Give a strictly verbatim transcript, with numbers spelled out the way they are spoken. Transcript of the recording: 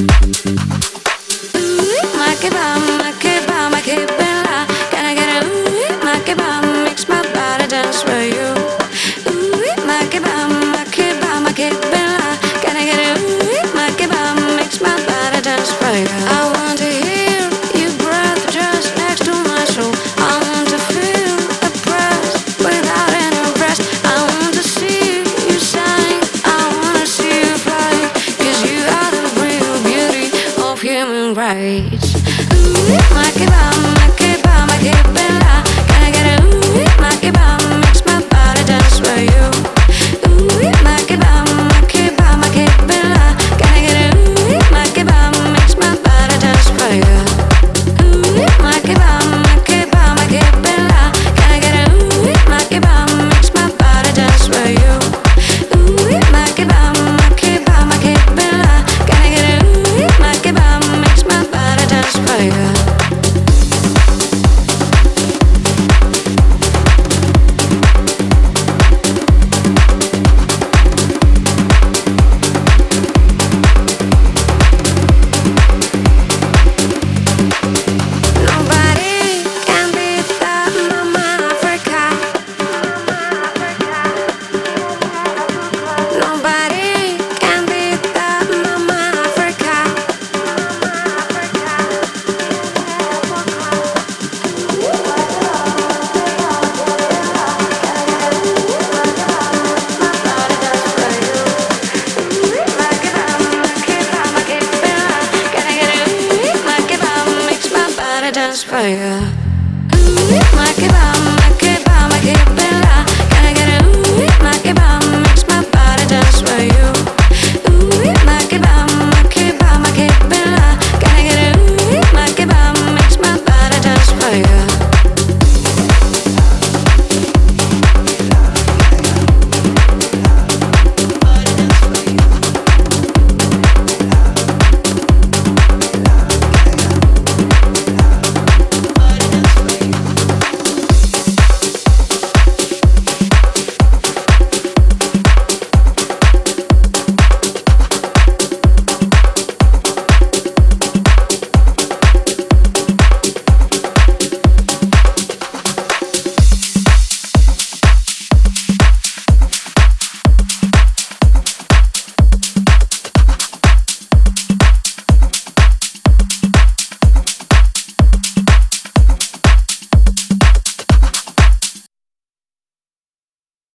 Ma che va, ma che va, ma che bella. Can I get a ooh, ma che va, makes my body dance for you. Ooh, ma che va, ma che va, ma che bella. Can I get a ooh, ma che va, makes my body dance for you. I want to hear your breath just next to my soul. I want to feel the breath without any rest. I want to see you shine, I wanna see you fly. 'Cause you are the real beauty of human rights. Ma che va, ma che va, ma che bella. Can I get a ooh, ma che va, makes my body dance for you. Ooh, ma che va, ma che va, ma che bella. Can I get a ooh, ma che va, makes my body dance for you. Ooh, ma che va, ma che va, ma che bella. Can I get a ooh, ma che va, makes my body dance for you. Ooh, ma che va, ma che va, ma che bella. Can I get a ooh, ma che va, makes my body dance for you. Nobody can beat that Mama Africa. Nobody can beat that Mama Africa. Dance for you. Ma che va,